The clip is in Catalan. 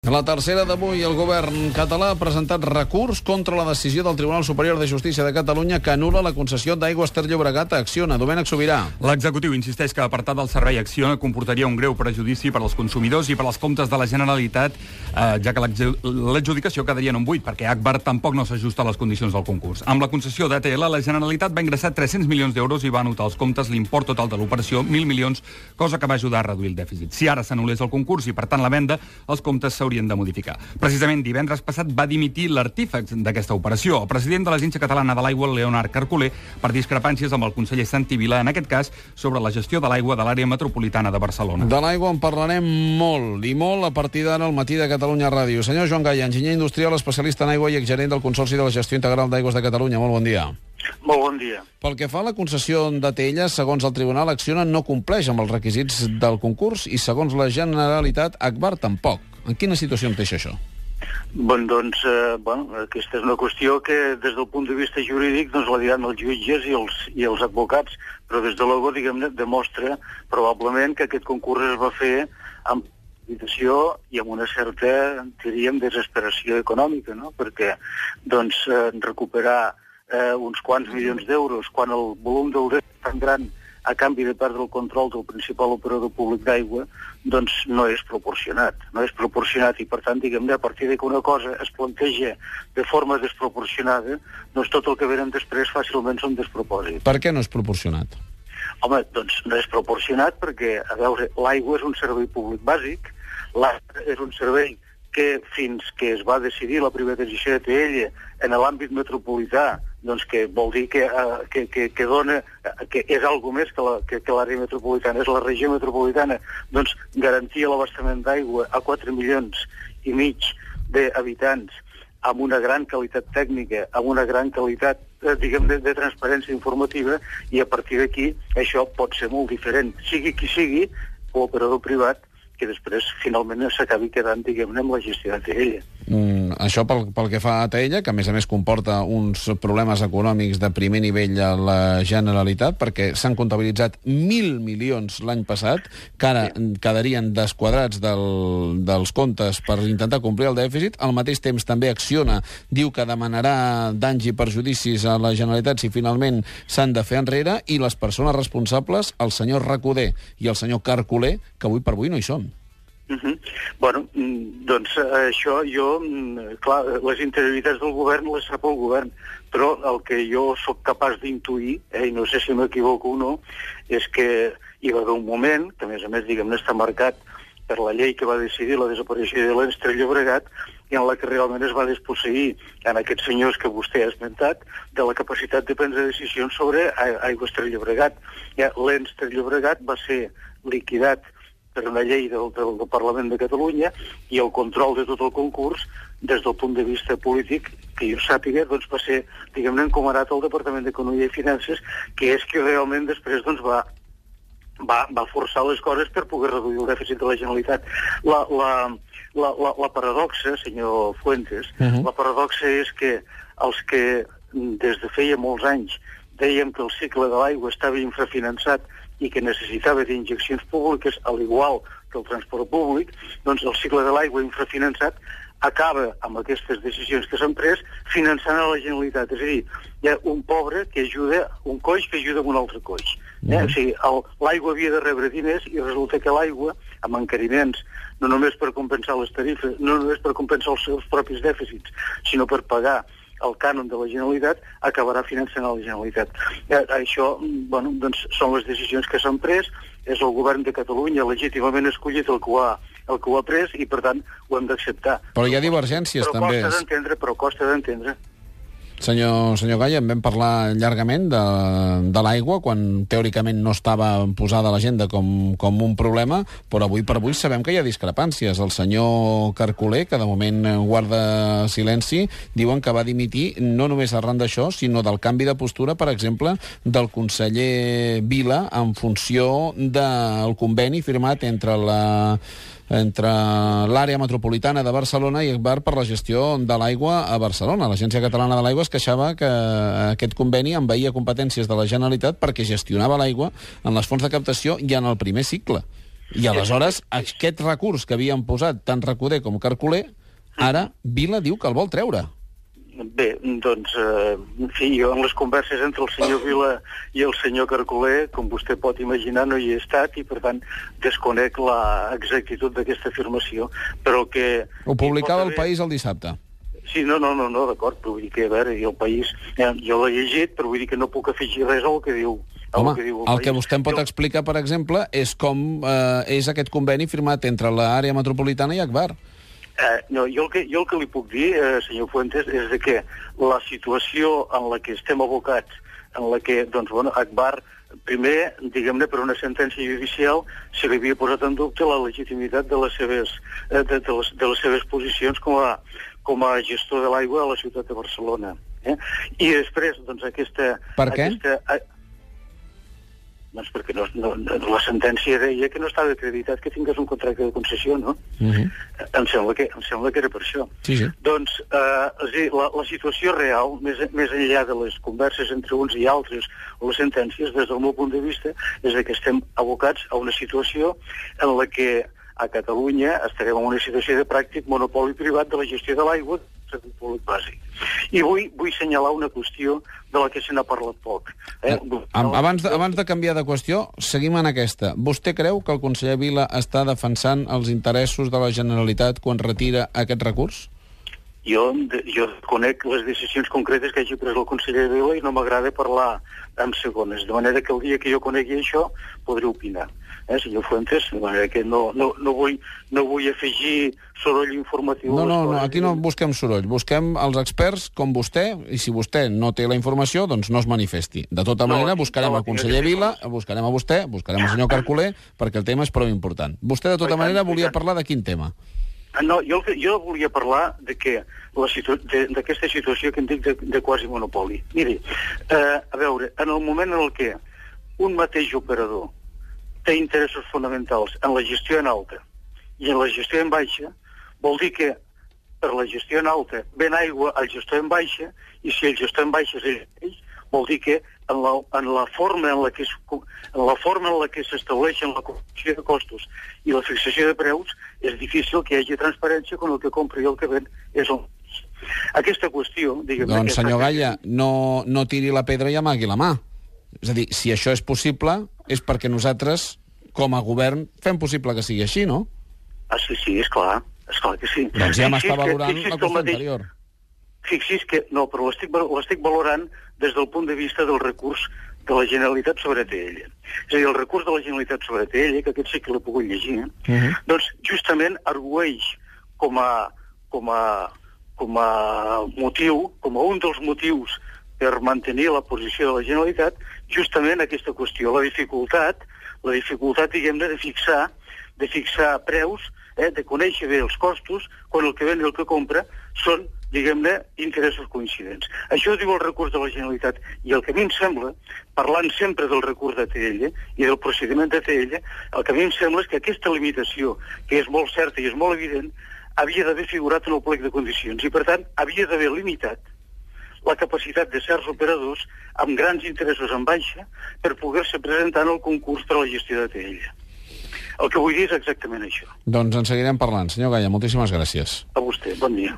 La tercera d'avui, el govern català ha presentat recurs contra la decisió del Tribunal Superior de Justícia de Catalunya que anul·la la concessió d'Aigües Ter Llobregat a Acciona. Domènec Sobirà. L'executiu insisteix que apartar del servei Acciona comportaria un greu perjudici per als consumidors i per als comptes de la Generalitat, ja que l'adjudicació quedaria en un buit, perquè Agbar tampoc no s'ajusta a les condicions del concurs. Amb la concessió d'ATL, la Generalitat va ingressar 300 milions d'euros i va anotar als comptes l'import total de l'operació, 1.000 milions, cosa que va ajudar a reduir el dèficit. Si ara s'anul·lés el concurs i, per tant, la venda, els comptes s'haurien de modificar. Precisament divendres passat va dimitir l'artífex d'aquesta operació, el president de l'Agència Catalana de l'Aigua, Leonard Carcolé, per discrepàncies amb el conseller Santi Vila, en aquest cas, sobre la gestió de l'aigua de l'àrea metropolitana de Barcelona. De l'aigua en parlarem molt, i molt, a partir d'ara al Matí de Catalunya Ràdio. Senyor Joan Gaya, enginyer industrial, especialista en aigua i exgerent del Consorci de la Gestió Integral d'Aigües de Catalunya. Molt bon dia. Molt bon dia. Pel que fa a la concessió d'ATL, segons el Tribunal, Acciona no compleix amb els requisits del concurs i, segons la Generalitat, Agbar tampoc. En quina situació em deixa això? Doncs, aquesta és una qüestió que des del punt de vista jurídic la diran els jutges i els advocats, però des de l'ego, diguem-ne, demostra probablement que aquest concurs es va fer amb precipitació i amb una certa, diríem, desesperació econòmica, no? Perquè, recuperar uns quants milions d'euros quan el volum del deute és tan gran a canvi de perdre el control del principal operador públic d'aigua, doncs no és proporcionat. No és proporcionat i, per tant, diguem-ne, a partir que una cosa es planteja de forma desproporcionada, doncs tot el que venen després fàcilment són despropòsits. Per què no és proporcionat? Home, doncs no és proporcionat perquè, a veure, l'aigua és un servei públic bàsic, l'aigua és un servei que fins que es va decidir la privatització d'ATL en l'àmbit metropolità, doncs que vol dir que dona, que és algo més que l'àrea metropolitana, és la regió metropolitana, doncs garantia l'abastament d'aigua a 4,5 milions d'habitants amb una gran qualitat tècnica, amb una gran qualitat, diguem-ne, de transparència informativa, i a partir d'aquí això pot ser molt diferent, sigui qui sigui, l'operador privat, que després finalment s'acabi quedant, diguem-ne, amb la gestió d'ATL. Això pel que fa a ATL, que a més comporta uns problemes econòmics de primer nivell a la Generalitat, perquè s'han comptabilitzat 1.000 milions l'any passat, que ara quedarien desquadrats dels comptes per intentar complir el dèficit. Al mateix temps també Acciona diu que demanarà danys i perjudicis a la Generalitat si finalment s'han de fer enrere, i les persones responsables, el senyor Recoder i el senyor Carcolé, que avui per avui no hi són. Doncs això clar, les interioritats del govern les sap el govern, però el que jo sóc capaç d'intuir, i no sé si m'equivoco o no, és que hi va haver un moment, que a més, diguem-ne, està marcat per la llei que va decidir la desaparició de l'ENS Ter Llobregat, i en la que realment es va desposseir en aquests senyors que vostè ha esmentat de la capacitat de prendre decisions sobre Aigües Ter Llobregat. L'ENS Ter Llobregat va ser liquidat per una llei del Parlament de Catalunya, i el control de tot el concurs, des del punt de vista polític, que jo sàpiga, va ser, diguem-ne, encomanat al Departament d'Economia i Finances, que és qui realment després va forçar les coses per poder reduir el dèficit de la Generalitat. La paradoxa, senyor Fuentes, la paradoxa és que els que des de feia molts anys dèiem que el cicle de l'aigua estava infrafinançat i que necessitava d'injeccions públiques, al igual que el transport públic, doncs el cicle de l'aigua infrafinançat acaba amb aquestes decisions que s'han pres finançant a la Generalitat. És a dir, hi ha un pobre que ajuda, un coix que ajuda amb un altre coix. O sigui, l'aigua havia de rebre diners i resulta que l'aigua, amb encariments, no només per compensar les tarifes, no només per compensar els seus propis dèficits, sinó per pagar el cànon de la Generalitat, acabarà finançant a la Generalitat. Això, doncs, són les decisions que s'han pres, és el govern de Catalunya legítimament escollit el que ho ha pres, i per tant ho hem d'acceptar. Però hi ha divergències, també. Però costa d'entendre. Senyor Gaya, en vam parlar llargament de l'aigua, quan teòricament no estava posada a l'agenda com un problema, però avui per avui sabem que hi ha discrepàncies. El senyor Carcolé, que de moment guarda silenci, diuen que va dimitir no només arran d'això, sinó del canvi de postura, per exemple, del conseller Vila en funció del conveni firmat entre l'àrea metropolitana de Barcelona i Agbar per la gestió de l'aigua a Barcelona. L'Agència Catalana de l'Aigua es queixava que aquest conveni envaïa competències de la Generalitat perquè gestionava l'aigua en les fonts de captació i en el primer cicle. I aleshores, aquest recurs que havien posat tant Recoder com Carcoler, ara Vila diu que el vol treure. Bé, doncs, en fi, jo en les converses entre el senyor Vila i el senyor Carcoler, com vostè pot imaginar, no hi he estat i, per tant, desconec l'exactitud d'aquesta afirmació, però que... Ho publicava el País el dissabte. Sí, no, d'acord, però vull dir que, a veure, i el País, jo l'he llegit, però vull dir que no puc afegir res al que diu. Home, el que vostè em pot explicar, per exemple, és com és aquest conveni firmat entre l'àrea metropolitana i Agbar. No, jo el que li puc dir, senyor Fuentes, és de que la situació en la que estem abocats, en la que, doncs, bueno, Agbar, primer, diguem-ne, per una sentència judicial, se li havia posat en dubte la legitimitat de les seves posicions com a gestor de l'aigua a la ciutat de Barcelona. I després, doncs, aquesta... Per què? Doncs perquè la sentència deia que no estava acreditat que tingués un contracte de concessió, no? Em sembla que era per això. Sí. Doncs la situació real, més enllà de les converses entre uns i altres o les sentències, des del meu punt de vista, és que estem abocats a una situació en la que a Catalunya estarem en una situació de pràctic monopoli privat de la gestió de l'aigua, públic bàsic. I vull assenyalar una qüestió de la que se n'ha parlat poc. Abans de canviar de qüestió, seguim en aquesta. Vostè creu que el conseller Vila està defensant els interessos de la Generalitat quan retira aquest recurs? Jo conec les decisions concretes que hagi pres el conseller Vila i no m'agrada parlar en segones, de manera que el dia que jo conegui això podré opinar. Senyor Fuentes, de manera que no vull afegir soroll informatiu. No, aquí no busquem soroll, busquem els experts com vostè, i si vostè no té la informació, doncs no es manifesti. De tota manera, buscarem el conseller Vila, buscarem a vostè, buscarem el senyor Carcoler, perquè el tema és prou important. Vostè, de tota manera, volia parlar de quin tema? No, jo volia parlar d'aquesta situació que en dic de quasi monopoli. Miri, a veure, en el moment en què un mateix operador té interessos fonamentals en la gestió en alta i en la gestió en baixa, vol dir que per la gestió en alta ven aigua al gestor en baixa, i si el gestor en baixa és ell mateix, vol dir que en la forma en la que s'estableixen la correcció de costos i la fixació de preus és difícil que hi hagi transparència quan el que compra i el que ven és el mateix. Aquesta qüestió... Doncs, senyor Galla, no tiri la pedra i amagui la mà. És a dir, si això és possible, és perquè nosaltres, com a govern, fem possible que sigui així, no? Sí, és clar que sí. Doncs ja m'està valorant la qüestió anterior. Fixi's que no, però l'estic valorant des del punt de vista del recurs de la Generalitat sobre ATL. És a dir, el recurs de la Generalitat sobre ATL, que aquest sí que l'he pogut llegir, doncs justament argueix com a motiu, com a un dels motius per mantenir la posició de la Generalitat, justament aquesta qüestió, la dificultat, diguem-ne, de fixar preus, de conèixer bé els costos, quan el que ven i el que compra són, diguem-ne, interessos coincidents. Això diu el recurs de la Generalitat, i el que a mi em sembla, parlant sempre del recurs d'ATL i del procediment d'ATL, el que a mi em sembla és que aquesta limitació, que és molt certa i és molt evident, havia d'haver figurat en el plec de condicions, i per tant havia d'haver limitat la capacitat de certs operadors amb grans interessos en baixa per poder-se presentar en el concurs per a la gestió d'ATL. El que vull dir és exactament això. Doncs en seguirem parlant. Senyor Galla, moltíssimes gràcies. A vostè, bon dia.